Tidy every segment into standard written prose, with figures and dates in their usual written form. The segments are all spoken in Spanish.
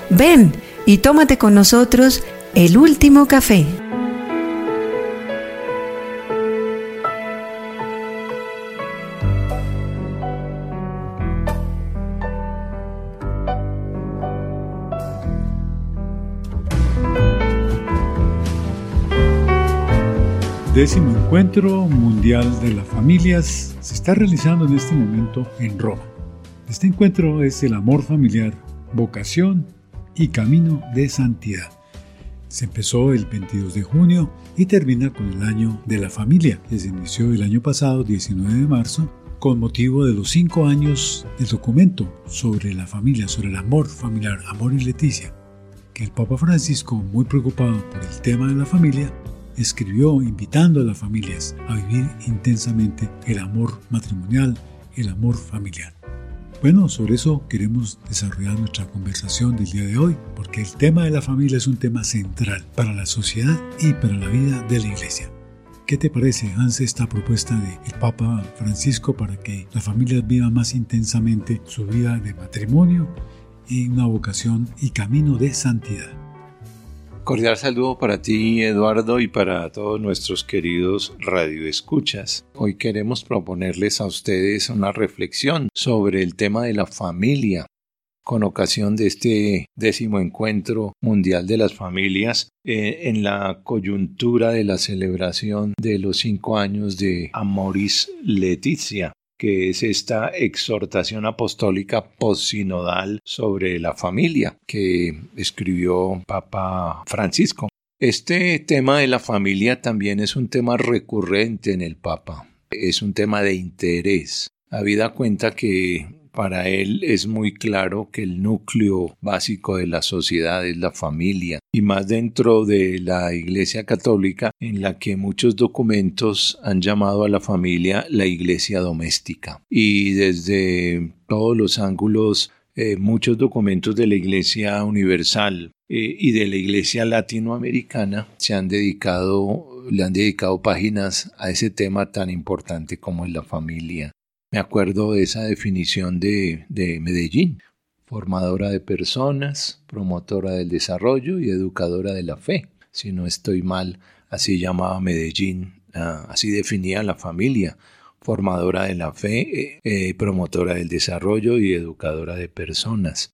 Ven y tómate con nosotros el último café. Décimo Encuentro Mundial de las Familias se está realizando en este momento en Roma. Este encuentro es el amor familiar, vocación y camino de santidad. Se empezó el 22 de junio y termina con el año de la familia, que se inició el año pasado, 19 de marzo, con motivo de los 5 años del documento sobre la familia, sobre el amor familiar, Amor y Leticia, que el Papa Francisco, muy preocupado por el tema de la familia, escribió invitando a las familias a vivir intensamente el amor matrimonial, el amor familiar. Bueno, sobre eso queremos desarrollar nuestra conversación del día de hoy, porque el tema de la familia es un tema central para la sociedad y para la vida de la Iglesia. ¿Qué te parece, Hans, esta propuesta del Papa Francisco para que las familias vivan más intensamente su vida de matrimonio y una vocación y camino de santidad? Cordial saludo para ti, Eduardo, y para todos nuestros queridos radioescuchas. Hoy queremos proponerles a ustedes una reflexión sobre el tema de la familia, con ocasión de este 10º Encuentro Mundial de las Familias, en la coyuntura de la celebración de los 5 años de Amoris Laetitia, que es esta exhortación apostólica postsinodal sobre la familia que escribió Papa Francisco. Este tema de la familia también es un tema recurrente en el Papa, es un tema de interés, habida cuenta que para él es muy claro que el núcleo básico de la sociedad es la familia, y más dentro de la Iglesia Católica, en la que muchos documentos han llamado a la familia la Iglesia doméstica. Y desde todos los ángulos, muchos documentos de la Iglesia Universal y de la Iglesia Latinoamericana le han dedicado páginas a ese tema tan importante como es la familia. Me acuerdo de esa definición de Medellín: formadora de personas, promotora del desarrollo y educadora de la fe. Si no estoy mal, así llamaba Medellín, así definía la familia: formadora de la fe, promotora del desarrollo y educadora de personas.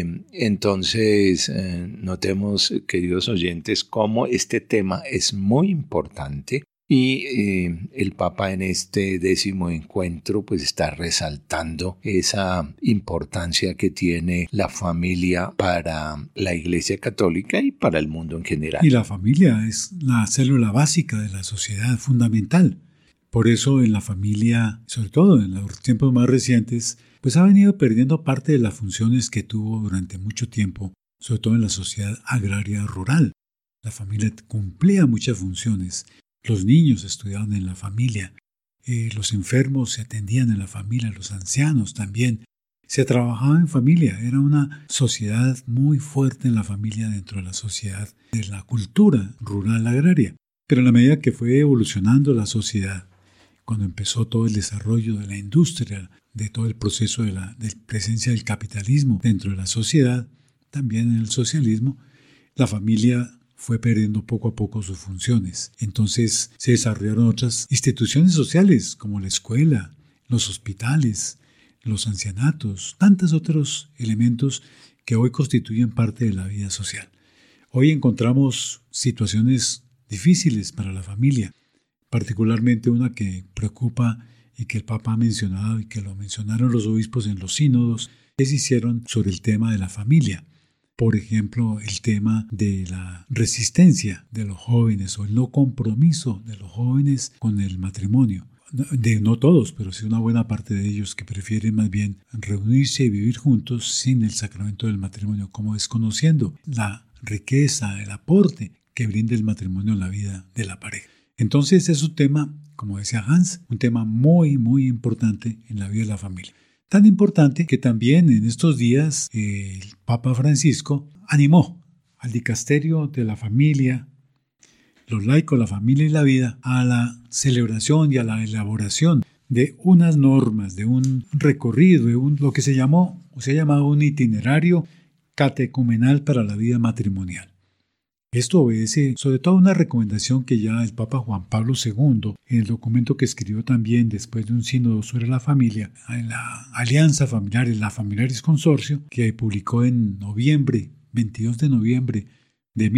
Entonces, notemos, queridos oyentes, cómo este tema es muy importante. Y el Papa en este 10º encuentro pues está resaltando esa importancia que tiene la familia para la Iglesia Católica y para el mundo en general. Y la familia es la célula básica de la sociedad, fundamental. Por eso en la familia, sobre todo en los tiempos más recientes, pues ha venido perdiendo parte de las funciones que tuvo durante mucho tiempo, sobre todo en la sociedad agraria rural. La familia cumplía muchas funciones. Los niños estudiaban en la familia, los enfermos se atendían en la familia, los ancianos también. Se trabajaba en familia, era una sociedad muy fuerte en la familia dentro de la sociedad de la cultura rural agraria. Pero a la medida que fue evolucionando la sociedad, cuando empezó todo el desarrollo de la industria, de todo el proceso de presencia del capitalismo dentro de la sociedad, también en el socialismo, la familia fue perdiendo poco a poco sus funciones. Entonces se desarrollaron otras instituciones sociales como la escuela, los hospitales, los ancianatos, tantos otros elementos que hoy constituyen parte de la vida social. Hoy encontramos situaciones difíciles para la familia, particularmente una que preocupa y que el Papa ha mencionado y que lo mencionaron los obispos en los sínodos que se hicieron sobre el tema de la familia. Por ejemplo, el tema de la resistencia de los jóvenes o el no compromiso de los jóvenes con el matrimonio. No todos, pero sí una buena parte de ellos que prefieren más bien reunirse y vivir juntos sin el sacramento del matrimonio, como desconociendo la riqueza, el aporte que brinda el matrimonio en la vida de la pareja. Entonces es un tema, como decía Hans, un tema muy, muy importante en la vida de la familia. Tan importante que también en estos días el Papa Francisco animó al dicasterio de la familia, los laicos, la familia y la vida, a la celebración y a la elaboración de unas normas, de un recorrido, de lo que se ha llamado un itinerario catecumenal para la vida matrimonial. Esto obedece sobre todo a una recomendación que ya el Papa Juan Pablo II, en el documento que escribió también después de un sínodo sobre la familia, en la Alianza Familiar, en la Familiaris Consorcio, que publicó en 22 de noviembre de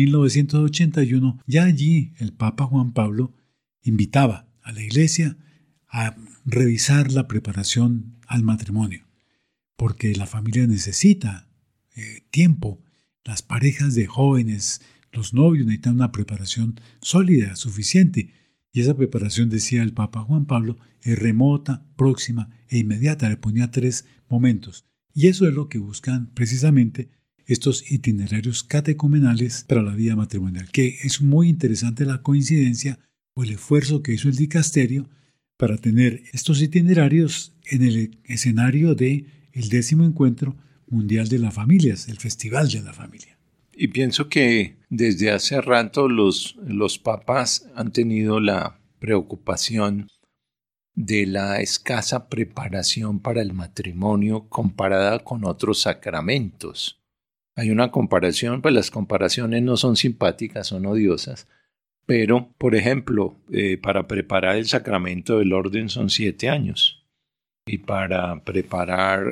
1981, ya allí el Papa Juan Pablo invitaba a la Iglesia a revisar la preparación al matrimonio, porque la familia necesita tiempo, las parejas de jóvenes, los novios necesitan una preparación sólida, suficiente, y esa preparación, decía el Papa Juan Pablo, es remota, próxima e inmediata. Le ponía 3 momentos, y eso es lo que buscan precisamente estos itinerarios catecumenales para la vida matrimonial, que es muy interesante la coincidencia o el esfuerzo que hizo el dicasterio para tener estos itinerarios en el escenario del 10º Encuentro Mundial de las Familias, el Festival de la Familia. Y pienso que desde hace rato los papas han tenido la preocupación de la escasa preparación para el matrimonio comparada con otros sacramentos. Hay una comparación, pues las comparaciones no son simpáticas, son odiosas, pero, por ejemplo, para preparar el sacramento del orden son 7 años. Y para preparar,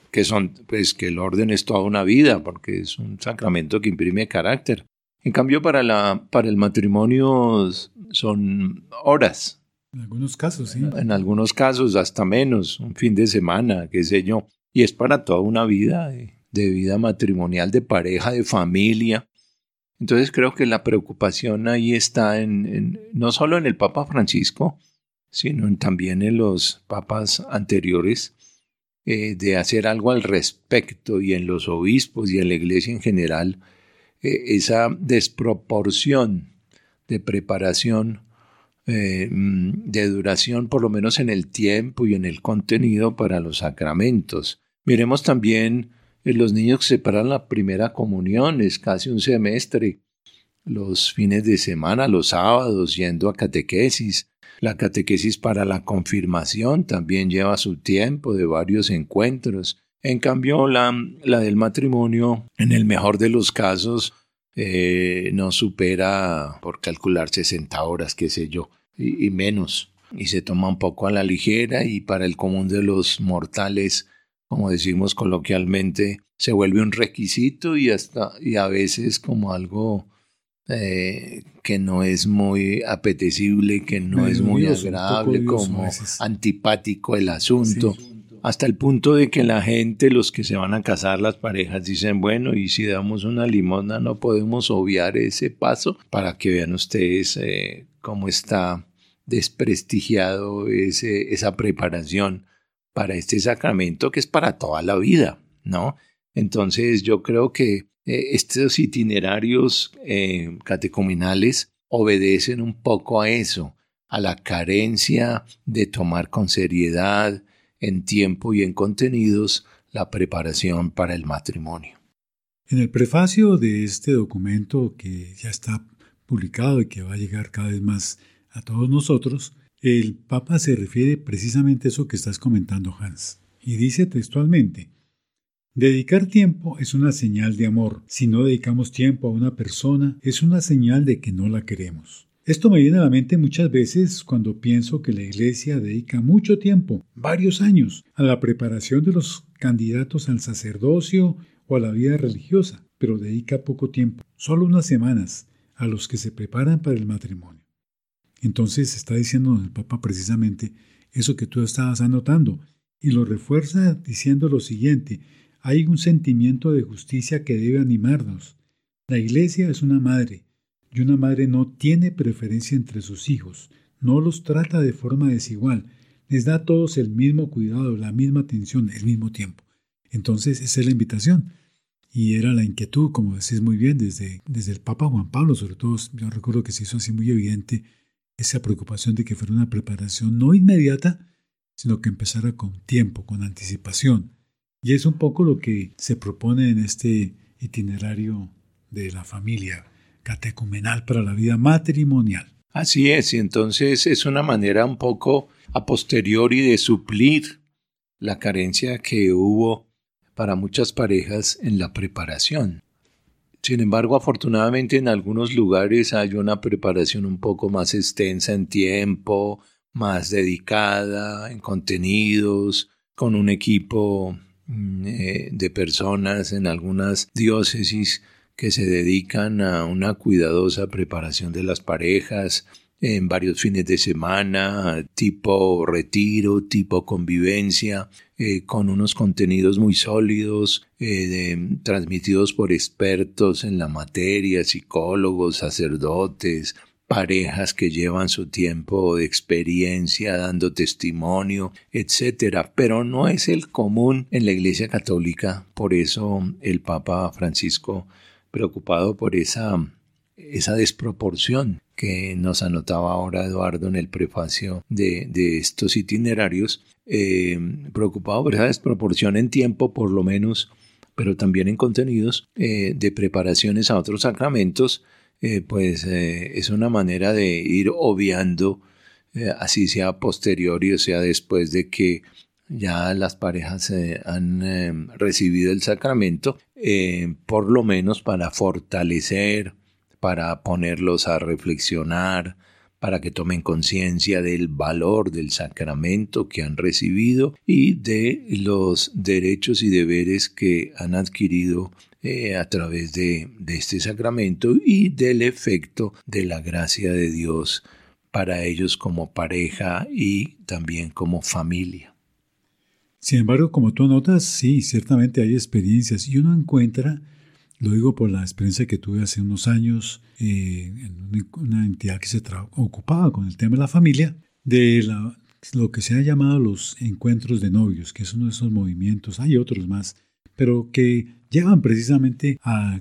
que el orden es toda una vida, porque es un sacramento que imprime carácter. En cambio, para el matrimonio son horas. En algunos casos, sí. En algunos casos hasta menos, un fin de semana, qué sé yo. Y es para toda una vida de vida matrimonial, de pareja, de familia. Entonces creo que la preocupación ahí está no solo en el Papa Francisco, sino también en los papas anteriores, de hacer algo al respecto, y en los obispos y en la Iglesia en general, esa desproporción de preparación, de duración, por lo menos en el tiempo y en el contenido para los sacramentos. Miremos también los niños que separan la primera comunión, es casi un semestre, los fines de semana, los sábados, yendo a catequesis. La catequesis para la confirmación también lleva su tiempo de varios encuentros. En cambio, la del matrimonio, en el mejor de los casos, no supera, por calcular, 60 horas, qué sé yo, y menos. Y se toma un poco a la ligera, y para el común de los mortales, como decimos coloquialmente, se vuelve un requisito y a veces como algo que no es muy apetecible, que no es muy agradable, como antipático el asunto, sí. Hasta el punto de que la gente, los que se van a casar, las parejas, dicen, bueno, y si damos una limosna no podemos obviar ese paso, para que vean ustedes cómo está desprestigiado esa preparación para este sacramento que es para toda la vida, ¿no? Entonces yo creo que estos itinerarios catecumenales obedecen un poco a eso, a la carencia de tomar con seriedad, en tiempo y en contenidos, la preparación para el matrimonio. En el prefacio de este documento, que ya está publicado y que va a llegar cada vez más a todos nosotros, el Papa se refiere precisamente a eso que estás comentando, Hans, y dice textualmente: dedicar tiempo es una señal de amor. Si no dedicamos tiempo a una persona, es una señal de que no la queremos. Esto me viene a la mente muchas veces cuando pienso que la Iglesia dedica mucho tiempo, varios años, a la preparación de los candidatos al sacerdocio o a la vida religiosa, pero dedica poco tiempo, solo unas semanas, a los que se preparan para el matrimonio. Entonces está diciendo el Papa precisamente eso que tú estabas anotando, y lo refuerza diciendo lo siguiente: hay un sentimiento de justicia que debe animarnos. La Iglesia es una madre, y una madre no tiene preferencia entre sus hijos, no los trata de forma desigual, les da a todos el mismo cuidado, la misma atención, el mismo tiempo. Entonces esa es la invitación, y era la inquietud, como decís muy bien, desde el Papa Juan Pablo, sobre todo. Yo recuerdo que se hizo así muy evidente esa preocupación de que fuera una preparación no inmediata, sino que empezara con tiempo, con anticipación. Y es un poco lo que se propone en este itinerario de la familia catecumenal para la vida matrimonial. Así es, y entonces es una manera un poco a posteriori de suplir la carencia que hubo para muchas parejas en la preparación. Sin embargo, afortunadamente en algunos lugares hay una preparación un poco más extensa en tiempo, más dedicada en contenidos, con un equipo de personas en algunas diócesis que se dedican a una cuidadosa preparación de las parejas en varios fines de semana, tipo retiro, tipo convivencia, con unos contenidos muy sólidos, transmitidos por expertos en la materia, psicólogos, sacerdotes, parejas que llevan su tiempo de experiencia dando testimonio, etcétera. Pero no es el común en la Iglesia Católica. Por eso el Papa Francisco, preocupado por esa desproporción que nos anotaba ahora Eduardo en el prefacio de estos itinerarios, preocupado por esa desproporción en tiempo por lo menos, pero también en contenidos de preparaciones a otros sacramentos, es una manera de ir obviando, así sea posteriori o sea después de que ya las parejas han recibido el sacramento, por lo menos para fortalecer, para ponerlos a reflexionar, para que tomen conciencia del valor del sacramento que han recibido y de los derechos y deberes que han adquirido a través de este sacramento y del efecto de la gracia de Dios para ellos como pareja y también como familia. Sin embargo, como tú notas, sí, ciertamente hay experiencias y uno encuentra, lo digo por la experiencia que tuve hace unos años en una entidad que se ocupaba con el tema de la familia, de lo que se ha llamado los encuentros de novios, que es uno de esos movimientos, hay otros más, pero que llevan precisamente a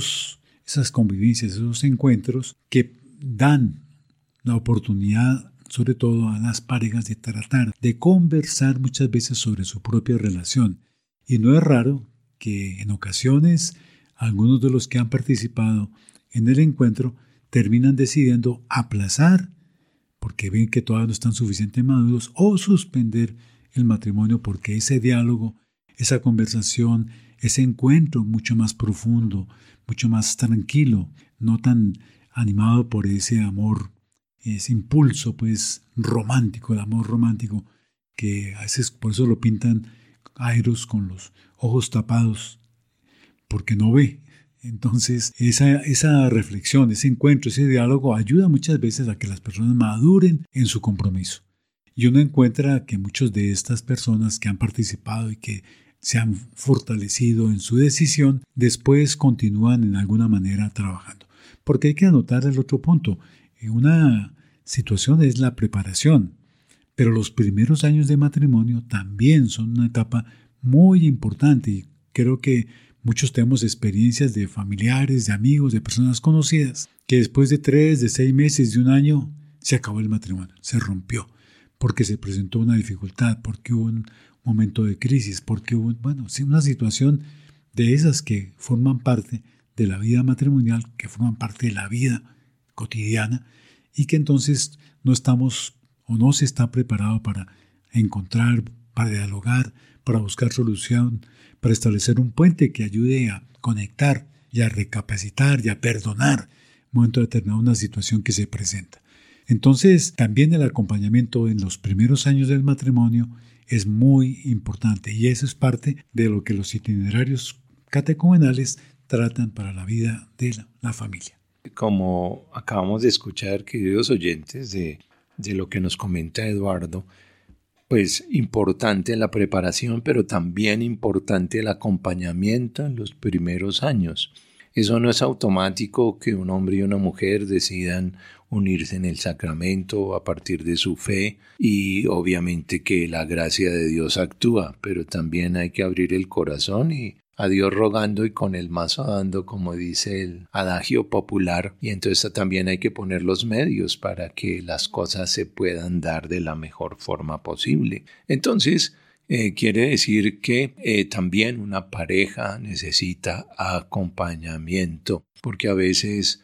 esas convivencias, esos encuentros que dan la oportunidad, sobre todo a las parejas, de tratar, de conversar muchas veces sobre su propia relación. Y no es raro que en ocasiones algunos de los que han participado en el encuentro terminan decidiendo aplazar porque ven que todavía no están suficientemente maduros o suspender el matrimonio porque ese diálogo, esa conversación, ese encuentro mucho más profundo, mucho más tranquilo, no tan animado por ese amor, ese impulso pues romántico, el amor romántico, que a veces por eso lo pintan a Eros con los ojos tapados porque no ve. Entonces esa reflexión, ese encuentro, ese diálogo ayuda muchas veces a que las personas maduren en su compromiso. Y uno encuentra que muchas de estas personas que han participado y que se han fortalecido en su decisión, después continúan en alguna manera trabajando. Porque hay que anotar el otro punto. Una situación es la preparación, pero los primeros años de matrimonio también son una etapa muy importante y creo que muchos tenemos experiencias de familiares, de amigos, de personas conocidas, que después de 3, de 6 meses, de un año, se acabó el matrimonio, se rompió, porque se presentó una dificultad, porque hubo un momento de crisis, porque hubo, una situación de esas que forman parte de la vida matrimonial, que forman parte de la vida cotidiana, y que entonces no estamos o no se está preparado para encontrar, para dialogar, para buscar solución, para establecer un puente que ayude a conectar y a recapacitar y a perdonar en un momento determinado una situación que se presenta. Entonces, también el acompañamiento en los primeros años del matrimonio es muy importante y eso es parte de lo que los itinerarios catecumenales tratan para la vida de la familia. Como acabamos de escuchar, queridos oyentes, de lo que nos comenta Eduardo, pues importante la preparación, pero también importante el acompañamiento en los primeros años. Eso no es automático que un hombre y una mujer decidan unirse en el sacramento a partir de su fe y obviamente que la gracia de Dios actúa, pero también hay que abrir el corazón y a Dios rogando y con el mazo dando, como dice el adagio popular, y entonces también hay que poner los medios para que las cosas se puedan dar de la mejor forma posible. Entonces, quiere decir que también una pareja necesita acompañamiento, porque a veces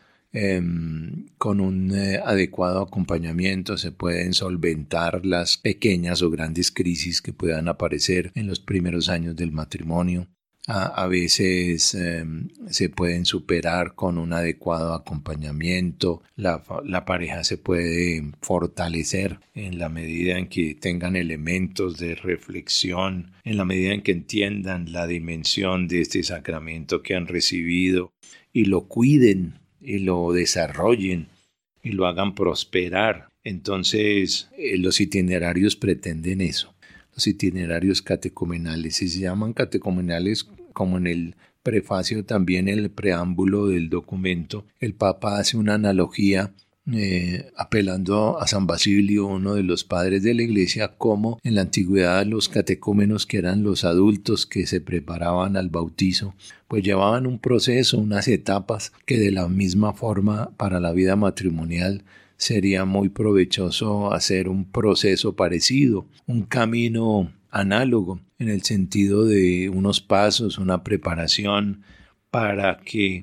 con un adecuado acompañamiento se pueden solventar las pequeñas o grandes crisis que puedan aparecer en los primeros años del matrimonio. A veces se pueden superar con un adecuado acompañamiento. La pareja se puede fortalecer en la medida en que tengan elementos de reflexión, en la medida en que entiendan la dimensión de este sacramento que han recibido y lo cuiden y lo desarrollen y lo hagan prosperar. Entonces, los itinerarios pretenden eso. Los itinerarios catecumenales, y se llaman catecumenales como en el prefacio, también en el preámbulo del documento, el Papa hace una analogía apelando a San Basilio, uno de los padres de la Iglesia, como en la antigüedad los catecúmenos, que eran los adultos que se preparaban al bautizo, pues llevaban un proceso, unas etapas que de la misma forma para la vida matrimonial sería muy provechoso hacer un proceso parecido, un camino análogo, en el sentido de unos pasos, una preparación para que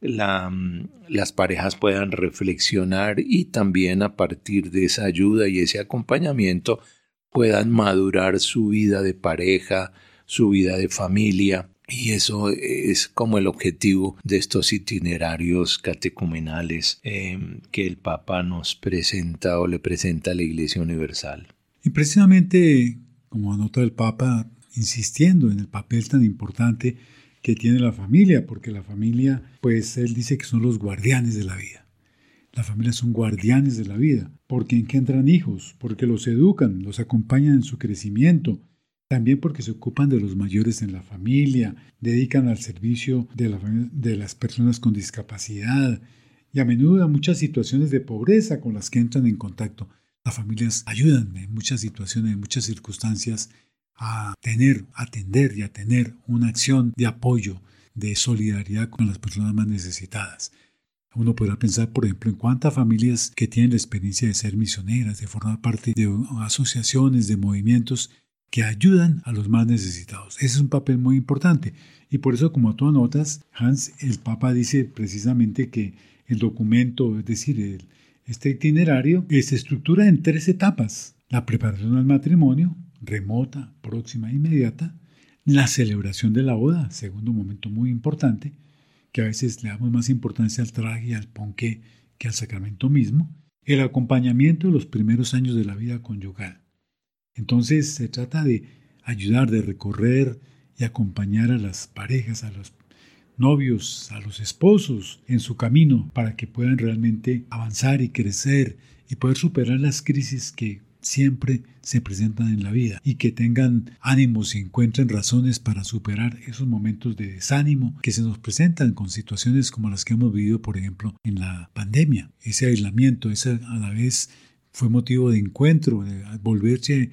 las parejas puedan reflexionar y también a partir de esa ayuda y ese acompañamiento puedan madurar su vida de pareja, su vida de familia. Y eso es como el objetivo de estos itinerarios catecumenales que el Papa nos presenta o le presenta a la Iglesia Universal. Y precisamente, como anota el Papa, insistiendo en el papel tan importante que tiene la familia, porque la familia, pues él dice que son los guardianes de la vida. Las familias son guardianes de la vida, porque engendran hijos, porque los educan, los acompañan en su crecimiento, también porque se ocupan de los mayores en la familia, dedican al servicio de las personas con discapacidad y a menudo a muchas situaciones de pobreza con las que entran en contacto. Las familias ayudan en muchas situaciones, en muchas circunstancias a atender y a tener una acción de apoyo, de solidaridad con las personas más necesitadas. Uno podrá pensar, por ejemplo, en cuántas familias que tienen la experiencia de ser misioneras, de formar parte de asociaciones, de movimientos que ayudan a los más necesitados. Ese es un papel muy importante. Y por eso, como tú anotas, Hans, el Papa dice precisamente que el documento, es decir, este itinerario, se estructura en 3 etapas. La preparación al matrimonio, remota, próxima e inmediata. La celebración de la boda, segundo momento muy importante, que a veces le damos más importancia al traje y al ponqué que al sacramento mismo. El acompañamiento de los primeros años de la vida conyugal. Entonces se trata de ayudar, de recorrer y acompañar a las parejas, a los novios, a los esposos en su camino para que puedan realmente avanzar y crecer y poder superar las crisis que siempre se presentan en la vida y que tengan ánimos y encuentren razones para superar esos momentos de desánimo que se nos presentan con situaciones como las que hemos vivido, por ejemplo, en la pandemia. Ese aislamiento, ese a la vez fue motivo de encuentro, de volverse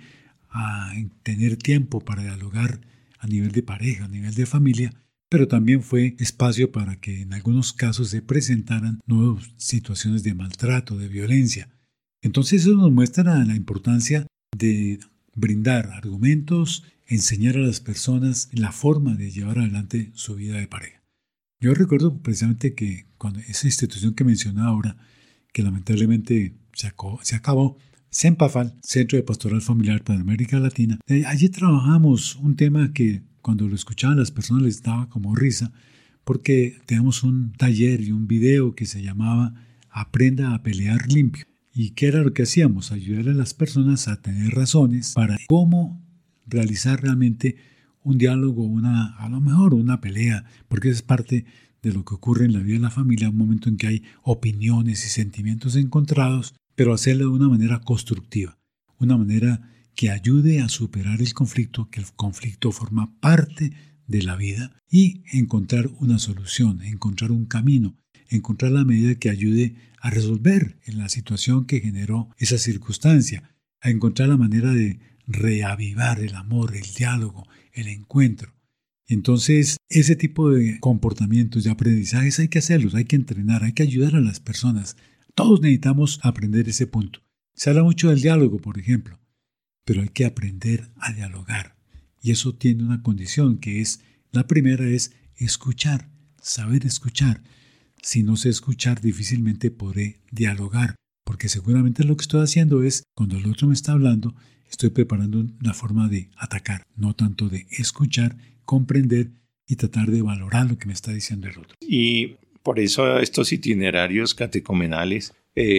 a tener tiempo para dialogar a nivel de pareja, a nivel de familia, pero también fue espacio para que en algunos casos se presentaran nuevas situaciones de maltrato, de violencia. Entonces eso nos muestra la importancia de brindar argumentos, enseñar a las personas la forma de llevar adelante su vida de pareja. Yo recuerdo precisamente que cuando esa institución que mencionaba ahora, que lamentablemente se acabó, CENPAFAL, Centro de Pastoral Familiar para América Latina, allí trabajamos un tema que cuando lo escuchaban las personas les daba como risa, porque teníamos un taller y un video que se llamaba Aprenda a pelear limpio. ¿Y qué era lo que hacíamos? Ayudar a las personas a tener razones para cómo realizar realmente un diálogo, a lo mejor una pelea, porque es parte de lo que ocurre en la vida de la familia, un momento en que hay opiniones y sentimientos encontrados, pero hacerlo de una manera constructiva, una manera que ayude a superar el conflicto, que el conflicto forma parte de la vida y encontrar una solución, encontrar un camino, encontrar la medida que ayude a resolver en la situación que generó esa circunstancia, a encontrar la manera de reavivar el amor, el diálogo, el encuentro. Entonces, ese tipo de comportamientos, de aprendizajes hay que hacerlos, hay que entrenar, hay que ayudar a las personas. Todos necesitamos aprender ese punto. Se habla mucho del diálogo, por ejemplo, pero hay que aprender a dialogar. Y eso tiene una condición que es, la primera es escuchar, saber escuchar. Si no sé escuchar, difícilmente podré dialogar, porque seguramente lo que estoy haciendo es, cuando el otro me está hablando, estoy preparando una forma de atacar, no tanto de escuchar, comprender y tratar de valorar lo que me está diciendo el otro. Y por eso estos itinerarios catecumenales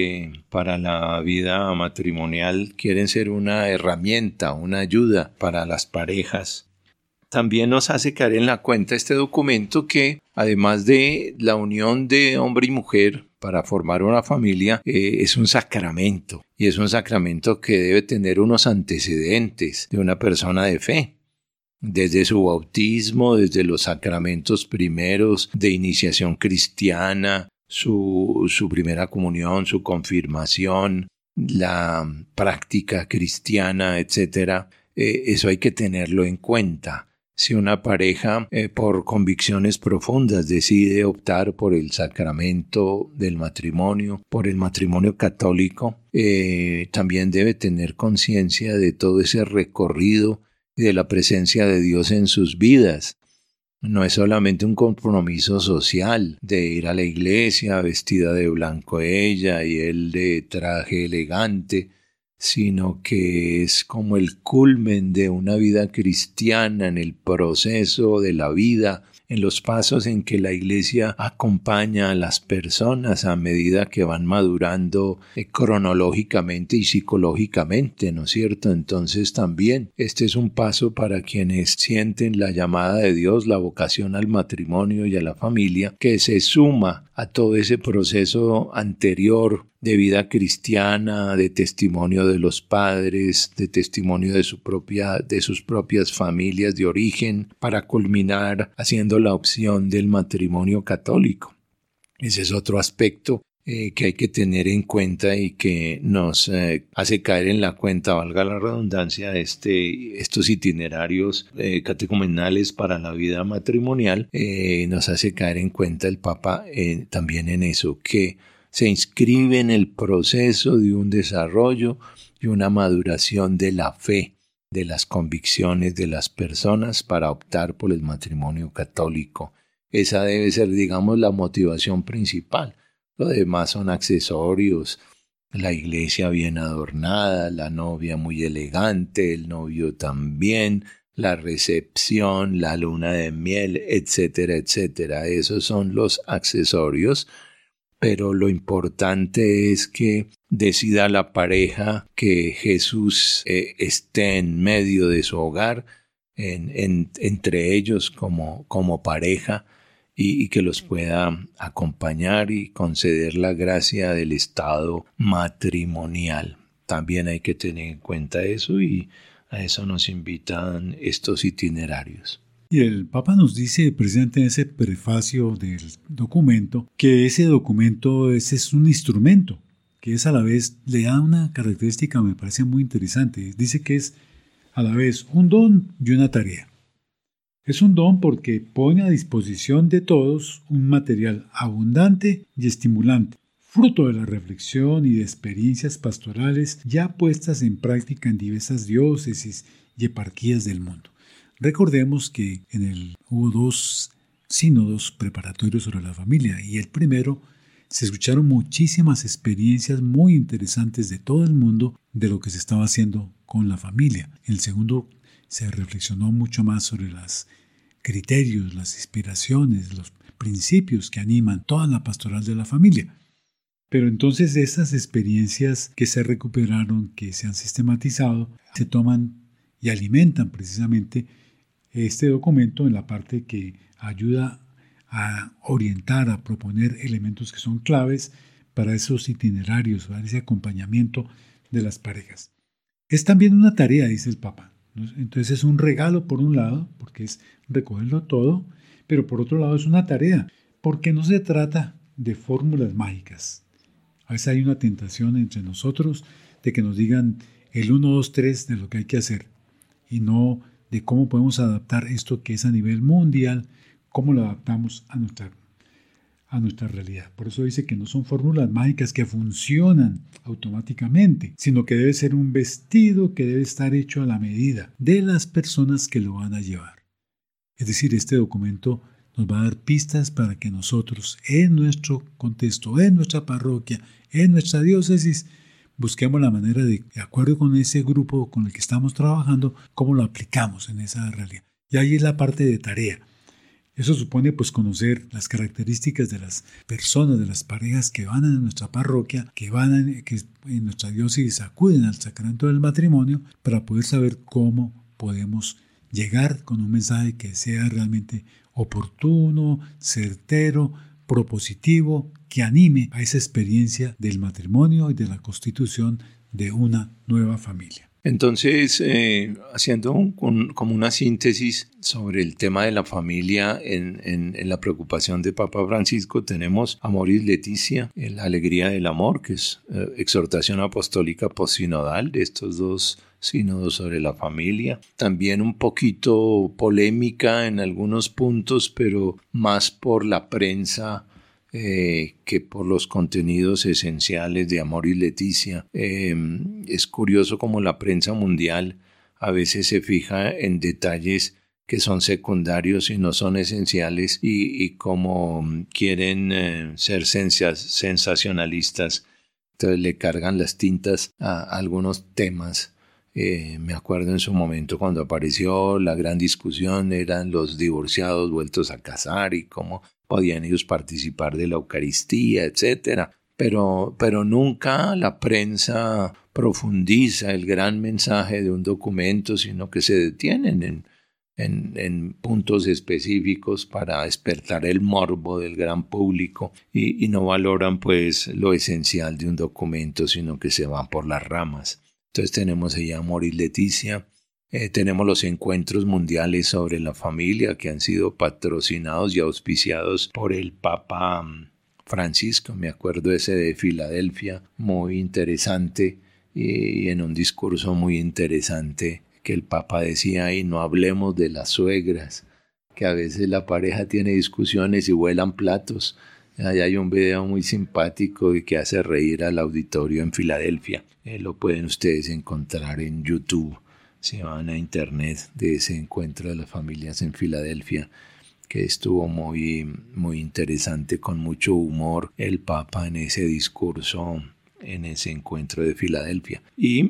para la vida matrimonial quieren ser una herramienta, una ayuda para las parejas. También nos hace caer en la cuenta este documento que, además de la unión de hombre y mujer para formar una familia, es un sacramento. Y es un sacramento que debe tener unos antecedentes de una persona de fe. Desde su bautismo, desde los sacramentos primeros de iniciación cristiana, su primera comunión, su confirmación, la práctica cristiana, etc. Eso hay que tenerlo en cuenta. Si una pareja por convicciones profundas decide optar por el sacramento del matrimonio, por el matrimonio católico, también debe tener conciencia de todo ese recorrido y de la presencia de Dios en sus vidas. No es solamente un compromiso social de ir a la iglesia vestida de blanco ella y él de traje elegante, sino que es como el culmen de una vida cristiana en el proceso de la vida, en los pasos en que la Iglesia acompaña a las personas a medida que van madurando cronológicamente y psicológicamente, ¿no es cierto? Entonces también este es un paso para quienes sienten la llamada de Dios, la vocación al matrimonio y a la familia, que se suma a todo ese proceso anterior de vida cristiana, de testimonio de los padres, de testimonio de sus propias familias de origen, para culminar haciendo la opción del matrimonio católico. Ese es otro aspecto que hay que tener en cuenta y que nos hace caer en la cuenta, valga la redundancia, estos itinerarios catecumenales para la vida matrimonial, nos hace caer en cuenta el Papa también en eso, que se inscribe en el proceso de un desarrollo y una maduración de la fe, de las convicciones de las personas para optar por el matrimonio católico. Esa debe ser, digamos, la motivación principal. Lo demás son accesorios, la iglesia bien adornada, la novia muy elegante, el novio también, la recepción, la luna de miel, etcétera, etcétera. Esos son los accesorios. Pero lo importante es que decida la pareja que Jesús esté en medio de su hogar, entre ellos como pareja, y que los pueda acompañar y conceder la gracia del estado matrimonial. También hay que tener en cuenta eso y a eso nos invitan estos itinerarios. Y el Papa nos dice precisamente en ese prefacio del documento que ese documento es un instrumento, que es a la vez, le da una característica me parece muy interesante. Dice que es a la vez un don y una tarea. Es un don porque pone a disposición de todos un material abundante y estimulante, fruto de la reflexión y de experiencias pastorales ya puestas en práctica en diversas diócesis y eparquías del mundo. Recordemos que hubo 2 sínodos preparatorios sobre la familia y el primero se escucharon muchísimas experiencias muy interesantes de todo el mundo de lo que se estaba haciendo con la familia. En el segundo se reflexionó mucho más sobre los criterios, las inspiraciones, los principios que animan toda la pastoral de la familia. Pero entonces esas experiencias que se recuperaron, que se han sistematizado, se toman y alimentan precisamente este documento en la parte que ayuda a orientar, a proponer elementos que son claves para esos itinerarios, para ese acompañamiento de las parejas. Es también una tarea, dice el Papa. Entonces es un regalo por un lado, porque es recogerlo todo, pero por otro lado es una tarea, porque no se trata de fórmulas mágicas. A veces hay una tentación entre nosotros de que nos digan el 1, 2, 3 de lo que hay que hacer y no de cómo podemos adaptar esto que es a nivel mundial, cómo lo adaptamos a nuestra realidad. Por eso dice que no son fórmulas mágicas que funcionan automáticamente, sino que debe ser un vestido que debe estar hecho a la medida de las personas que lo van a llevar. Es decir, este documento nos va a dar pistas para que nosotros, en nuestro contexto, en nuestra parroquia, en nuestra diócesis, busquemos la manera de acuerdo con ese grupo con el que estamos trabajando, cómo lo aplicamos en esa realidad. Y ahí es la parte de tarea. Eso supone pues conocer las características de las personas, de las parejas que van en nuestra parroquia, que en nuestra diócesis acuden al sacramento del matrimonio, para poder saber cómo podemos llegar con un mensaje que sea realmente oportuno, certero, propositivo, que anime a esa experiencia del matrimonio y de la constitución de una nueva familia. Entonces, haciendo como una síntesis sobre el tema de la familia en la preocupación de Papa Francisco, tenemos Amoris Laetitia, la alegría del amor, que es exhortación apostólica postsinodal de estos dos sínodos sobre la familia. También un poquito polémica en algunos puntos, pero más por la prensa que por los contenidos esenciales de Amoris Laetitia. Es curioso cómo la prensa mundial a veces se fija en detalles que son secundarios y no son esenciales, y como quieren ser sensacionalistas, entonces le cargan las tintas a algunos temas. Me acuerdo en su momento cuando apareció la gran discusión, eran los divorciados vueltos a casar y cómo podían ellos participar de la Eucaristía, etc. Pero nunca la prensa profundiza el gran mensaje de un documento, sino que se detienen en puntos específicos para despertar el morbo del gran público y no valoran pues lo esencial de un documento, sino que se van por las ramas. Entonces tenemos ahí Amoris Laetitia, tenemos los encuentros mundiales sobre la familia que han sido patrocinados y auspiciados por el Papa Francisco. Me acuerdo ese de Filadelfia, muy interesante, y en un discurso muy interesante que el Papa decía, y no hablemos de las suegras, que a veces la pareja tiene discusiones y vuelan platos. Ahí hay un video muy simpático y que hace reír al auditorio en Filadelfia. Lo pueden ustedes encontrar en YouTube, si van a internet, de ese encuentro de las familias en Filadelfia, que estuvo muy, muy interesante, con mucho humor el Papa en ese discurso, en ese encuentro de Filadelfia.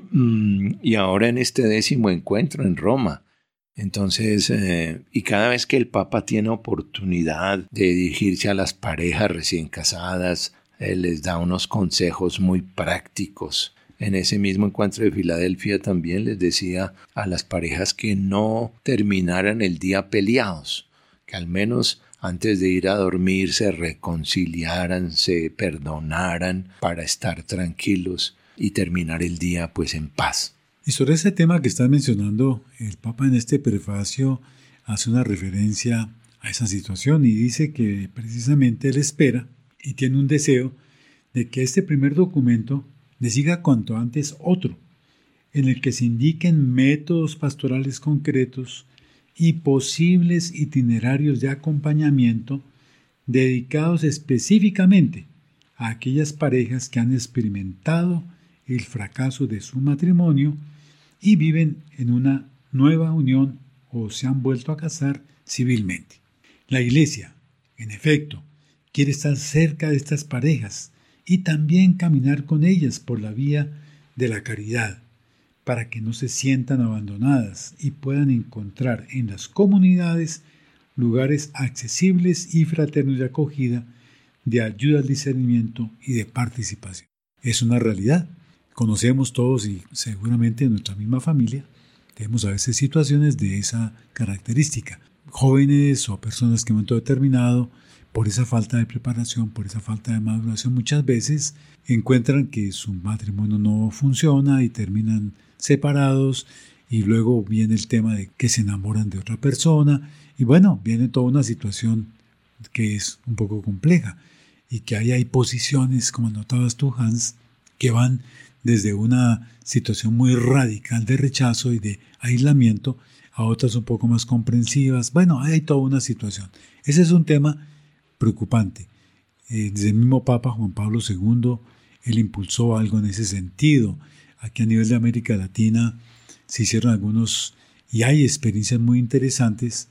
Y ahora en este 10º encuentro en Roma. Entonces, y cada vez que el Papa tiene oportunidad de dirigirse a las parejas recién casadas, les da unos consejos muy prácticos. En ese mismo encuentro de Filadelfia también les decía a las parejas que no terminaran el día peleados, que al menos antes de ir a dormir se reconciliaran, se perdonaran para estar tranquilos y terminar el día pues en paz. Y sobre ese tema que estás mencionando, el Papa en este prefacio hace una referencia a esa situación y dice que precisamente él espera y tiene un deseo de que este primer documento le siga cuanto antes otro, en el que se indiquen métodos pastorales concretos y posibles itinerarios de acompañamiento dedicados específicamente a aquellas parejas que han experimentado el fracaso de su matrimonio y viven en una nueva unión o se han vuelto a casar civilmente. La Iglesia, en efecto, quiere estar cerca de estas parejas y también caminar con ellas por la vía de la caridad, para que no se sientan abandonadas y puedan encontrar en las comunidades lugares accesibles y fraternos de acogida, de ayuda al discernimiento y de participación. Es una realidad. Conocemos todos y seguramente en nuestra misma familia tenemos a veces situaciones de esa característica. Jóvenes o personas que en un momento determinado, por esa falta de preparación, por esa falta de maduración, muchas veces encuentran que su matrimonio no funciona y terminan separados, y luego viene el tema de que se enamoran de otra persona y bueno, viene toda una situación que es un poco compleja y que ahí hay posiciones, como notabas tú, Hans, que van desde una situación muy radical de rechazo y de aislamiento a otras un poco más comprensivas. Bueno, hay toda una situación. Ese es un tema preocupante. Desde el mismo Papa Juan Pablo II, él impulsó algo en ese sentido. Aquí a nivel de América Latina se hicieron algunos, y hay experiencias muy interesantes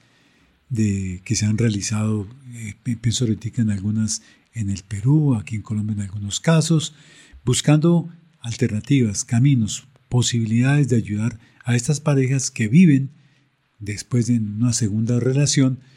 que se han realizado, pienso ahorita en algunas en el Perú, aquí en Colombia en algunos casos, buscando alternativas, caminos, posibilidades de ayudar a estas parejas que viven después de una segunda relación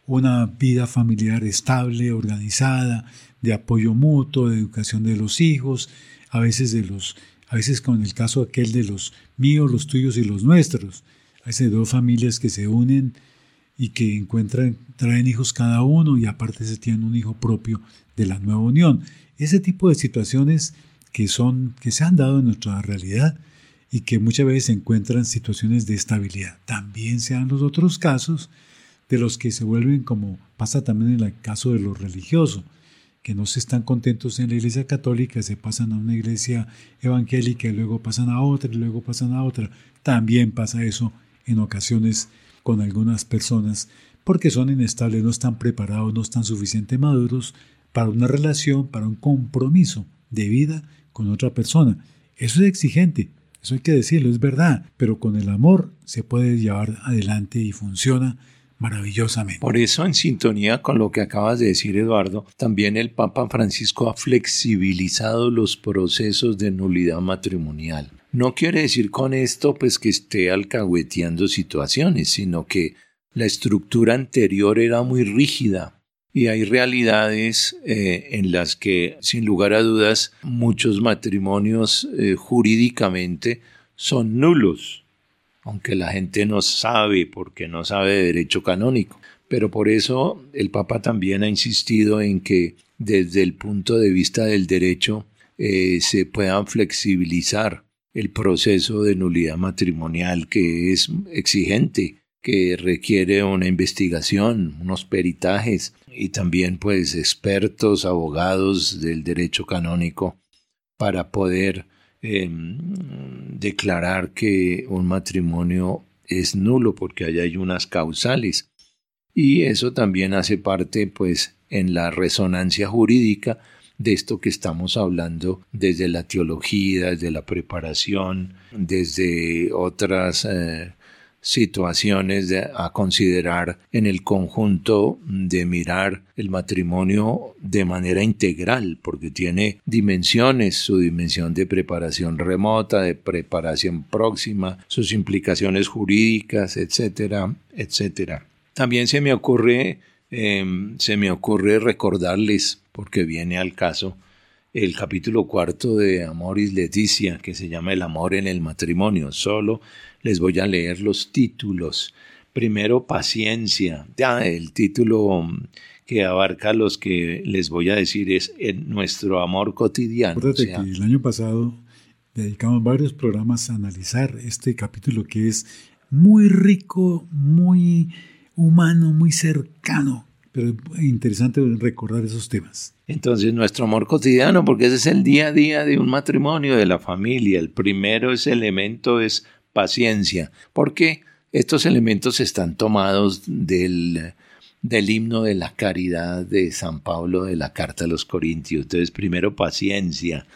una vida familiar estable, organizada, de apoyo mutuo, de educación de los hijos, a veces con el caso aquel de los míos, los tuyos y los nuestros, a veces dos familias que se unen y que traen hijos cada uno y aparte se tienen un hijo propio de la nueva unión. Ese tipo de situaciones que se han dado en nuestra realidad y que muchas veces se encuentran situaciones de estabilidad. También se dan los otros casos de los que se vuelven, como pasa también en el caso de los religiosos, que no se están contentos en la iglesia católica, se pasan a una iglesia evangélica y luego pasan a otra y luego pasan a otra. También pasa eso en ocasiones con algunas personas porque son inestables, no están preparados, no están suficientemente maduros para una relación, para un compromiso de vida con otra persona. Eso es exigente, eso hay que decirlo, es verdad, pero con el amor se puede llevar adelante y funciona maravillosamente. Por eso, en sintonía con lo que acabas de decir, Eduardo, también el Papa Francisco ha flexibilizado los procesos de nulidad matrimonial. No quiere decir con esto pues que esté alcahueteando situaciones, sino que la estructura anterior era muy rígida y hay realidades en las que, sin lugar a dudas, muchos matrimonios jurídicamente son nulos. Aunque la gente no sabe porque no sabe de derecho canónico. Pero por eso el Papa también ha insistido en que desde el punto de vista del derecho se pueda flexibilizar el proceso de nulidad matrimonial, que es exigente, que requiere una investigación, unos peritajes y también pues expertos, abogados del derecho canónico para poder declarar que un matrimonio es nulo porque allá hay unas causales y eso también hace parte pues en la resonancia jurídica de esto que estamos hablando desde la teología, desde la preparación, desde otras situaciones a considerar en el conjunto de mirar el matrimonio de manera integral, porque tiene dimensiones, su dimensión de preparación remota, de preparación próxima, sus implicaciones jurídicas, etcétera, etcétera. También se me ocurre recordarles, porque viene al caso, el capítulo 4 de Amoris Laetitia, que se llama El amor en el matrimonio. Solo les voy a leer los títulos. Primero, paciencia. El título que abarca los que les voy a decir es nuestro amor cotidiano. Acuérdate que el año pasado dedicamos varios programas a analizar este capítulo que es muy rico, muy humano, muy cercano, pero es interesante recordar esos temas. Entonces, nuestro amor cotidiano, porque ese es el día a día de un matrimonio, de la familia. El primero elemento es paciencia, porque estos elementos están tomados del himno de la caridad de San Pablo de la Carta a los Corintios. Entonces, primero paciencia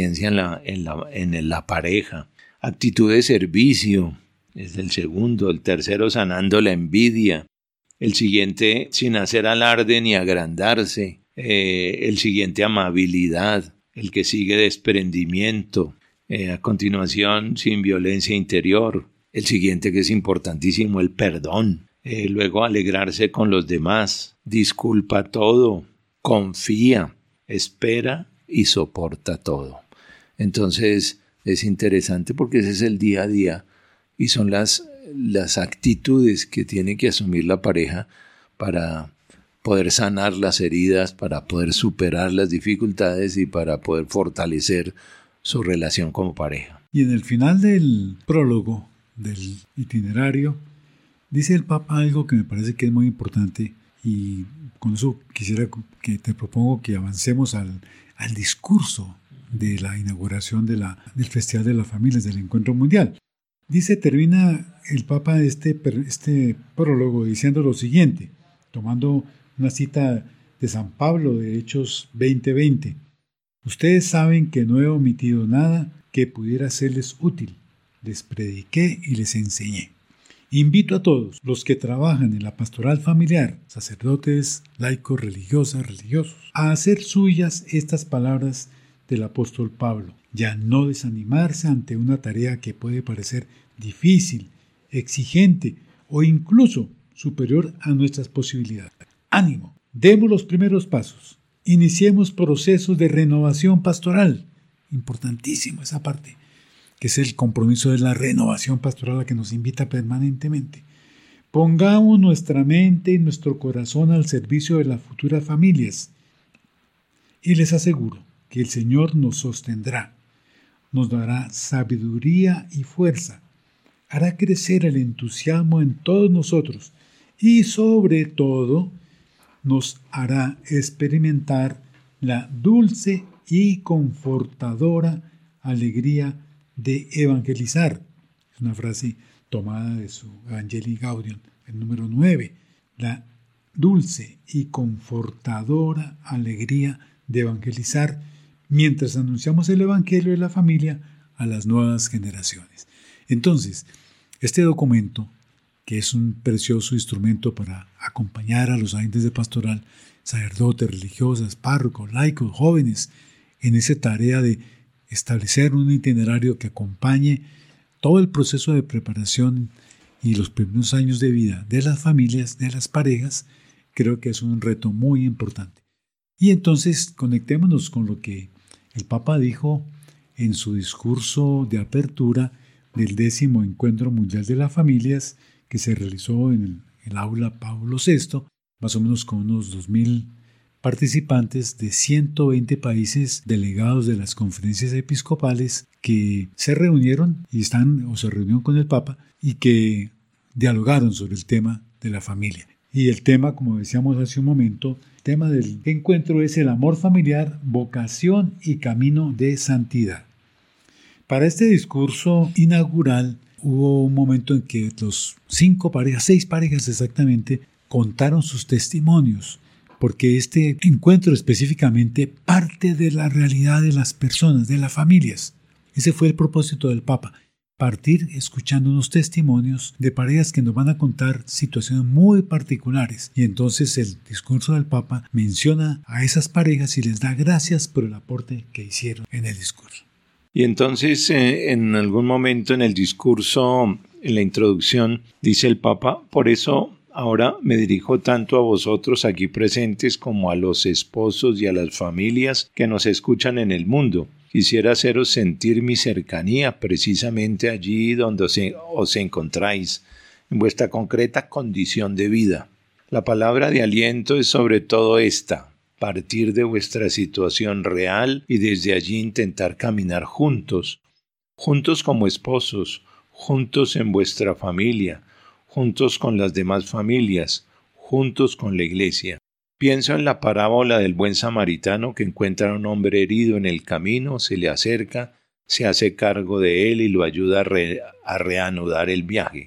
en la pareja. Actitud de servicio es el segundo. El tercero, sanando la envidia. El siguiente, sin hacer alarde ni agrandarse. El siguiente, amabilidad. El que sigue, desprendimiento. A continuación, sin violencia interior. El siguiente, que es importantísimo, el perdón. Luego, alegrarse con los demás. Disculpa todo. Confía. Espera y soporta todo. Entonces, es interesante porque ese es el día a día y son las actitudes que tiene que asumir la pareja para poder sanar las heridas, para poder superar las dificultades y para poder fortalecer su relación como pareja. Y en el final del prólogo del itinerario dice el Papa algo que me parece que es muy importante y con eso te propongo que avancemos al discurso de la inauguración del Festival de las Familias del Encuentro Mundial. Termina el Papa este prólogo diciendo lo siguiente, tomando una cita de San Pablo de Hechos 20:20. Ustedes saben que no he omitido nada que pudiera serles útil. Les prediqué y les enseñé. Invito a todos los que trabajan en la pastoral familiar, sacerdotes, laicos, religiosas, religiosos, a hacer suyas estas palabras del apóstol Pablo, ya no desanimarse ante una tarea que puede parecer difícil, exigente o incluso superior a nuestras posibilidades. Ánimo, demos los primeros pasos. Iniciemos procesos de renovación pastoral. Importantísimo esa parte, que es el compromiso de la renovación pastoral a la que nos invita permanentemente. Pongamos nuestra mente y nuestro corazón al servicio de las futuras familias. Y les aseguro que el Señor nos sostendrá, nos dará sabiduría y fuerza, hará crecer el entusiasmo en todos nosotros y sobre todo nos hará experimentar la dulce y confortadora alegría de evangelizar. Es una frase tomada de su Evangelii Gaudium, el número 9. La dulce y confortadora alegría de evangelizar mientras anunciamos el Evangelio de la familia a las nuevas generaciones. Entonces, este documento, que es un precioso instrumento para acompañar a los agentes de pastoral, sacerdotes, religiosas, párrocos, laicos, jóvenes, en esa tarea de establecer un itinerario que acompañe todo el proceso de preparación y los primeros años de vida de las familias, de las parejas, creo que es un reto muy importante. Y entonces conectémonos con lo que el Papa dijo en su discurso de apertura del 10º Encuentro Mundial de las Familias, que se realizó en el aula Pablo VI, más o menos con unos 2.000 participantes de 120 países delegados de las conferencias episcopales que se reunieron se reunieron con el Papa y que dialogaron sobre el tema de la familia. Y el tema, como decíamos hace un momento, el tema del encuentro es el amor familiar, vocación y camino de santidad. Para este discurso inaugural hubo un momento en que los 6 parejas exactamente, contaron sus testimonios, porque este encuentro específicamente parte de la realidad de las personas, de las familias. Ese fue el propósito del Papa, partir escuchando unos testimonios de parejas que nos van a contar situaciones muy particulares. Y entonces el discurso del Papa menciona a esas parejas y les da gracias por el aporte que hicieron en el discurso. Y entonces en algún momento en el discurso, en la introducción, dice el Papa: por eso ahora me dirijo tanto a vosotros aquí presentes como a los esposos y a las familias que nos escuchan en el mundo. Quisiera haceros sentir mi cercanía precisamente allí donde os encontráis, en vuestra concreta condición de vida. La palabra de aliento es sobre todo esta: partir de vuestra situación real y desde allí intentar caminar juntos como esposos, juntos en vuestra familia, juntos con las demás familias, juntos con la Iglesia. Pienso en la parábola del buen samaritano que encuentra a un hombre herido en el camino, se le acerca, se hace cargo de él y lo ayuda a reanudar el viaje.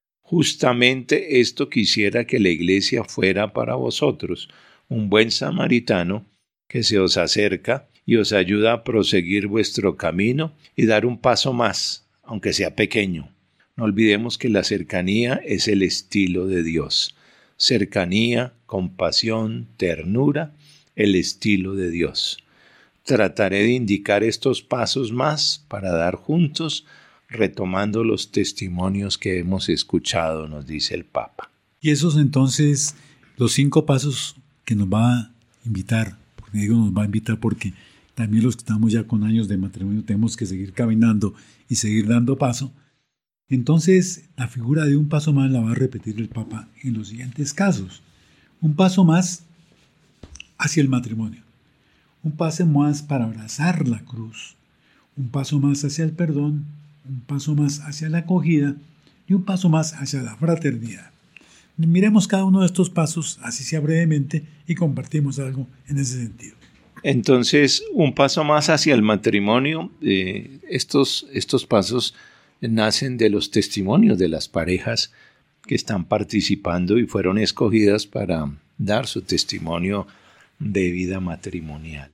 Justamente esto quisiera que la Iglesia fuera para vosotros, un buen samaritano que se os acerca y os ayuda a proseguir vuestro camino y dar un paso más, aunque sea pequeño. No olvidemos que la cercanía es el estilo de Dios. Cercanía, compasión, ternura, el estilo de Dios. Trataré de indicar estos pasos más para dar juntos, retomando los testimonios que hemos escuchado, nos dice el Papa. Y esos entonces, los 5 pasos que nos va a invitar, porque digo nos va a invitar porque también los que estamos ya con años de matrimonio tenemos que seguir caminando y seguir dando paso. Entonces, la figura de un paso más la va a repetir el Papa en los siguientes casos. Un paso más hacia el matrimonio, un paso más para abrazar la cruz, un paso más hacia el perdón, un paso más hacia la acogida y un paso más hacia la fraternidad. Miremos cada uno de estos pasos, así sea brevemente, y compartimos algo en ese sentido. Entonces, un paso más hacia el matrimonio. Estos pasos nacen de los testimonios de las parejas que están participando y fueron escogidas para dar su testimonio de vida matrimonial.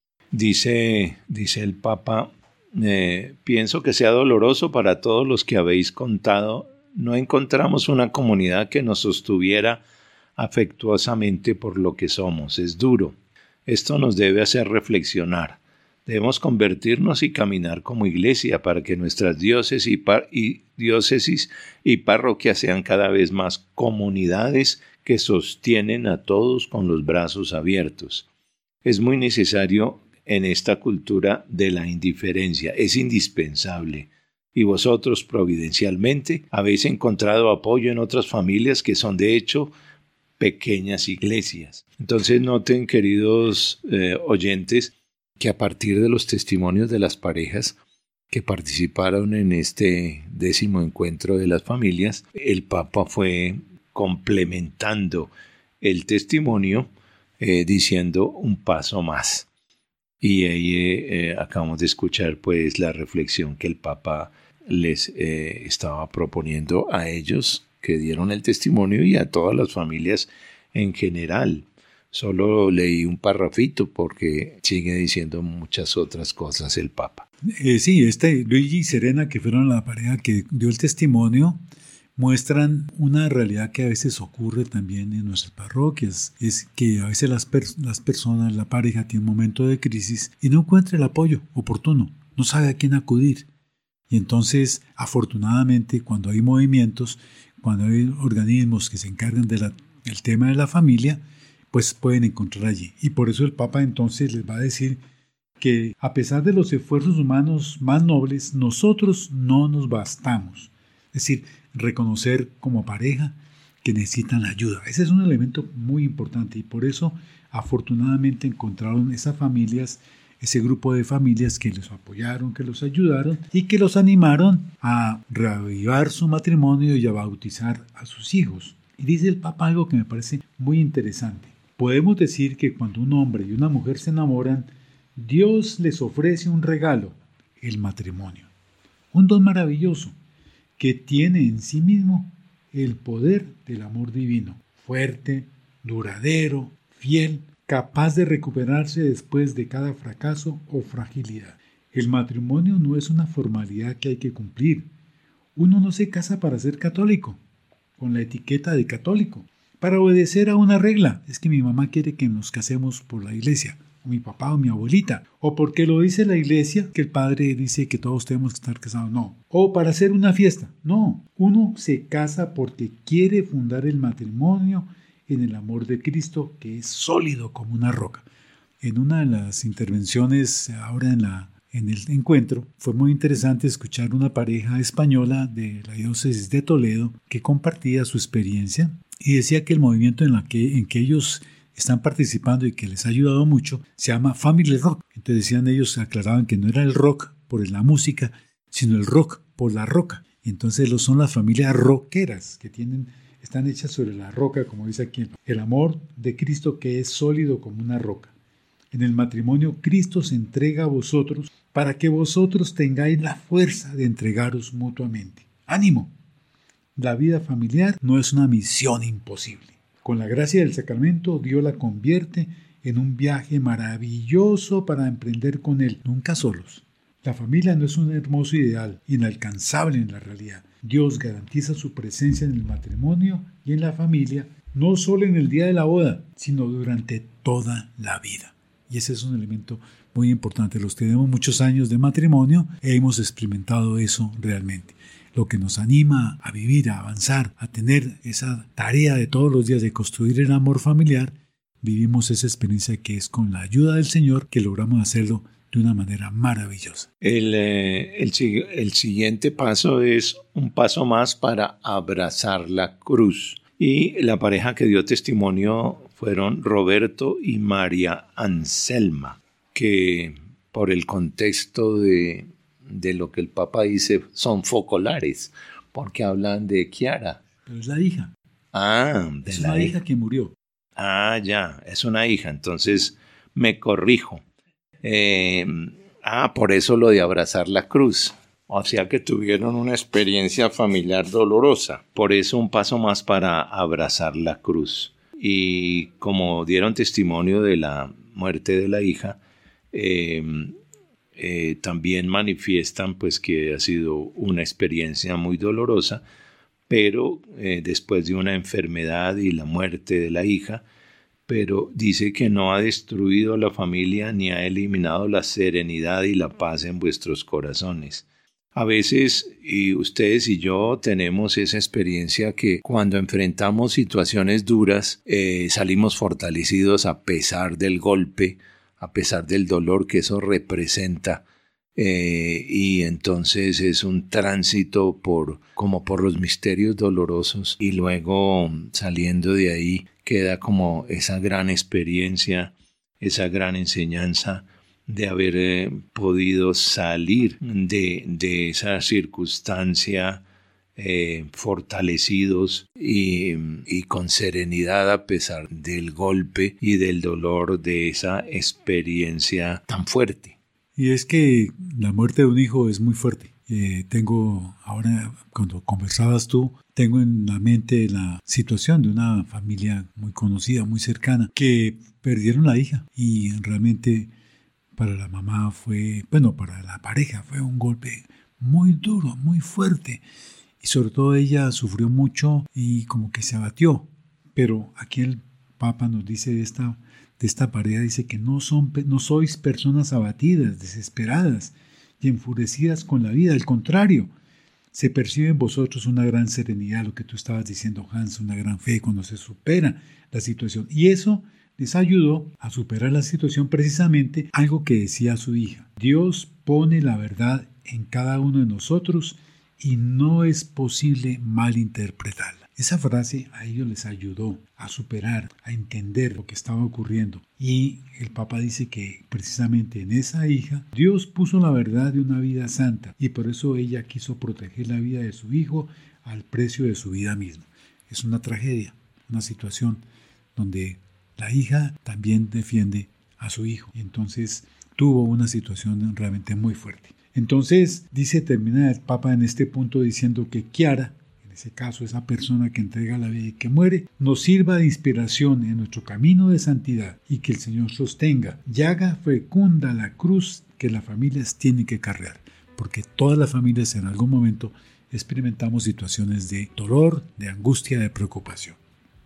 Dice el Papa: pienso que sea doloroso para todos los que habéis contado. No encontramos una comunidad que nos sostuviera afectuosamente por lo que somos. Es duro. Esto nos debe hacer reflexionar. Debemos convertirnos y caminar como iglesia para que nuestras diócesis y parroquias sean cada vez más comunidades que sostienen a todos con los brazos abiertos. Es muy necesario en esta cultura de la indiferencia, es indispensable. Y vosotros, providencialmente, habéis encontrado apoyo en otras familias que son de hecho pequeñas iglesias. Entonces noten, queridos oyentes, que a partir de los testimonios de las parejas que participaron en este 10º encuentro de las familias, el Papa fue complementando el testimonio diciendo un paso más. Y ahí acabamos de escuchar pues la reflexión que el Papa les estaba proponiendo a ellos que dieron el testimonio y a todas las familias en general. Solo leí un parrafito porque sigue diciendo muchas otras cosas el Papa. Sí, Luigi y Serena, que fueron la pareja que dio el testimonio, muestran una realidad que a veces ocurre también en nuestras parroquias. Es que a veces las personas, la pareja, tiene un momento de crisis y no encuentra el apoyo oportuno, no sabe a quién acudir. Y entonces, afortunadamente, cuando hay movimientos, cuando hay organismos que se encargan del tema de la familia, pues pueden encontrar allí. Y por eso el Papa entonces les va a decir que a pesar de los esfuerzos humanos más nobles, nosotros no nos bastamos. Es decir, reconocer como pareja que necesitan ayuda. Ese es un elemento muy importante y por eso afortunadamente encontraron esas familias, ese grupo de familias que los apoyaron, que los ayudaron y que los animaron a reavivar su matrimonio y a bautizar a sus hijos. Y dice el Papa algo que me parece muy interesante. Podemos decir que cuando un hombre y una mujer se enamoran, Dios les ofrece un regalo, el matrimonio. Un don maravilloso que tiene en sí mismo el poder del amor divino, fuerte, duradero, fiel, capaz de recuperarse después de cada fracaso o fragilidad. El matrimonio no es una formalidad que hay que cumplir. Uno no se casa para ser católico, con la etiqueta de católico, para obedecer a una regla. Es que mi mamá quiere que nos casemos por la iglesia, o mi papá o mi abuelita, o porque lo dice la iglesia, que el padre dice que todos tenemos que estar casados, no. O para hacer una fiesta, no. Uno se casa porque quiere fundar el matrimonio en el amor de Cristo, que es sólido como una roca. En una de las intervenciones ahora en el encuentro, fue muy interesante escuchar una pareja española de la diócesis de Toledo que compartía su experiencia y decía que el movimiento en que ellos están participando y que les ha ayudado mucho se llama Family Rock. Entonces decían ellos, aclaraban que no era el rock por la música, sino el rock por la roca. Y entonces son las familias rockeras que están hechas sobre la roca, como dice aquí, el amor de Cristo que es sólido como una roca. En el matrimonio, Cristo se entrega a vosotros para que vosotros tengáis la fuerza de entregaros mutuamente. ¡Ánimo! La vida familiar no es una misión imposible. Con la gracia del sacramento, Dios la convierte en un viaje maravilloso para emprender con Él, nunca solos. La familia no es un hermoso ideal, inalcanzable en la realidad. Dios garantiza su presencia en el matrimonio y en la familia, no solo en el día de la boda, sino durante toda la vida. Y ese es un elemento muy importante. Los que tenemos muchos años de matrimonio hemos experimentado eso realmente. Lo que nos anima a vivir, a avanzar, a tener esa tarea de todos los días de construir el amor familiar, vivimos esa experiencia que es con la ayuda del Señor que logramos hacerlo de una manera maravillosa. El siguiente paso es un paso más para abrazar la cruz. Y la pareja que dio testimonio fueron Roberto y María Anselma, que por el contexto de lo que el Papa dice son focolares, porque hablan de Chiara. Pero es la hija. Es una hija que murió. Ya, es una hija, entonces me corrijo. Por eso lo de abrazar la cruz. O sea que tuvieron una experiencia familiar dolorosa. Por eso un paso más para abrazar la cruz. Y como dieron testimonio de la muerte de la hija, también manifiestan pues que ha sido una experiencia muy dolorosa, pero después de una enfermedad y la muerte de la hija, pero dice que no ha destruido a la familia ni ha eliminado la serenidad y la paz en vuestros corazones. A veces, y ustedes y yo tenemos esa experiencia que cuando enfrentamos situaciones duras, salimos fortalecidos a pesar del golpe, a pesar del dolor que eso representa. Y entonces es un tránsito como por los misterios dolorosos, y luego saliendo de ahí queda como esa gran experiencia, esa gran enseñanza de haber podido salir de esa circunstancia fortalecidos y con serenidad a pesar del golpe y del dolor de esa experiencia tan fuerte. Y es que la muerte de un hijo es muy fuerte. Tengo ahora, cuando conversabas tú, tengo en la mente la situación de una familia muy conocida, muy cercana, que perdieron la hija, y realmente para la mamá para la pareja fue un golpe muy duro, muy fuerte, y sobre todo ella sufrió mucho y como que se abatió. Pero aquí el Papa nos dice de esta pareja, dice que no sois personas abatidas, desesperadas y enfurecidas con la vida. Al contrario, se percibe en vosotros una gran serenidad, lo que tú estabas diciendo, Hans, una gran fe cuando se supera la situación. Y eso les ayudó a superar la situación, precisamente algo que decía su hija: Dios pone la verdad en cada uno de nosotros y no es posible malinterpretarla. Esa frase a ellos les ayudó a superar, a entender lo que estaba ocurriendo. Y el Papa dice que precisamente en esa hija Dios puso la verdad de una vida santa, y por eso ella quiso proteger la vida de su hijo al precio de su vida misma. Es una tragedia, una situación donde la hija también defiende a su hijo, y entonces tuvo una situación realmente muy fuerte. Entonces termina el Papa en este punto diciendo que Chiara, en ese caso esa persona que entrega la vida y que muere, nos sirva de inspiración en nuestro camino de santidad, y que el Señor sostenga y haga fecunda la cruz que las familias tienen que cargar, porque todas las familias en algún momento experimentamos situaciones de dolor, de angustia, de preocupación.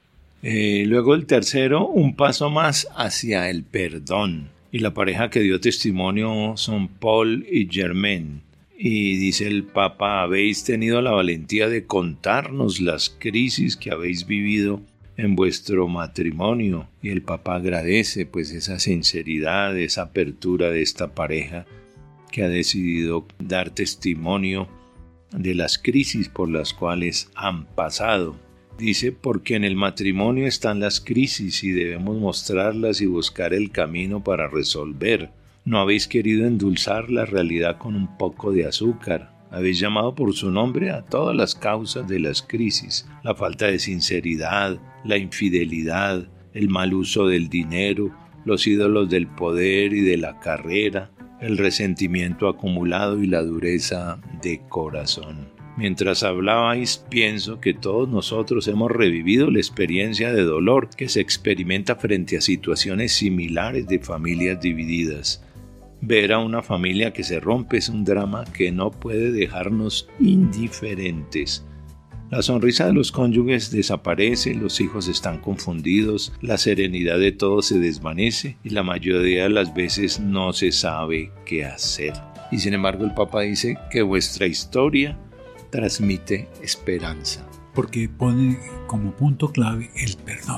Luego el tercero, un paso más hacia el perdón. Y la pareja que dio testimonio son Paul y Germaine. Y dice el Papa: habéis tenido la valentía de contarnos las crisis que habéis vivido en vuestro matrimonio. Y el Papa agradece pues esa sinceridad, esa apertura de esta pareja que ha decidido dar testimonio de las crisis por las cuales han pasado. Dice: porque en el matrimonio están las crisis y debemos mostrarlas y buscar el camino para resolver. No habéis querido endulzar la realidad con un poco de azúcar. Habéis llamado por su nombre a todas las causas de las crisis: la falta de sinceridad, la infidelidad, el mal uso del dinero, los ídolos del poder y de la carrera, el resentimiento acumulado y la dureza de corazón. Mientras hablabais, pienso que todos nosotros hemos revivido la experiencia de dolor que se experimenta frente a situaciones similares de familias divididas. Ver a una familia que se rompe es un drama que no puede dejarnos indiferentes. La sonrisa de los cónyuges desaparece, los hijos están confundidos, la serenidad de todos se desvanece y la mayoría de las veces no se sabe qué hacer. Y sin embargo el Papa dice que vuestra historia transmite esperanza. Porque pone como punto clave el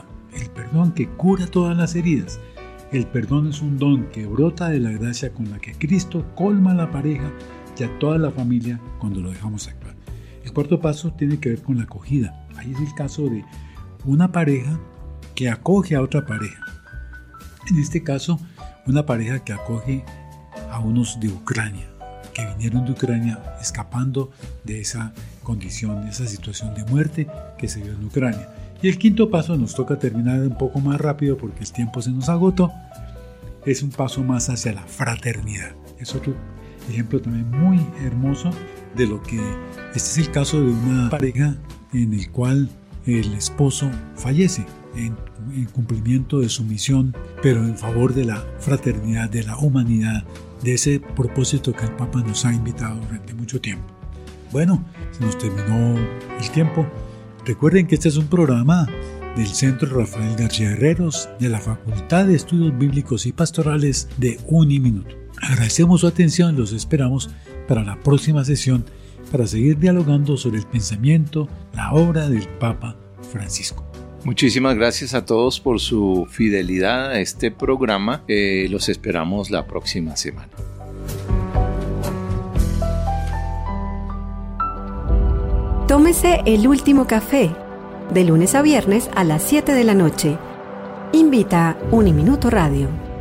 perdón que cura todas las heridas. El perdón es un don que brota de la gracia con la que Cristo colma a la pareja y a toda la familia cuando lo dejamos actuar. El cuarto paso tiene que ver con la acogida. Ahí es el caso de una pareja que acoge a otra pareja. En este caso, una pareja que acoge a unos de Ucrania, que vinieron de Ucrania escapando de esa condición, de esa situación de muerte que se dio en Ucrania. Y el quinto paso, nos toca terminar un poco más rápido porque el tiempo se nos agotó, es un paso más hacia la fraternidad. Es otro ejemplo también muy hermoso de lo que este es el caso de una pareja en el cual el esposo fallece en cumplimiento de su misión, pero en favor de la fraternidad, de la humanidad, de ese propósito que el Papa nos ha invitado durante mucho tiempo. Bueno, se nos terminó el tiempo. Recuerden que este es un programa del Centro Rafael García Herreros de la Facultad de Estudios Bíblicos y Pastorales de Uniminuto. Agradecemos su atención y los esperamos para la próxima sesión para seguir dialogando sobre el pensamiento, la obra del Papa Francisco. Muchísimas gracias a todos por su fidelidad a este programa. Los esperamos la próxima semana. Tómese el último café, de lunes a viernes a las 7 de la noche. Invita Uniminuto Radio.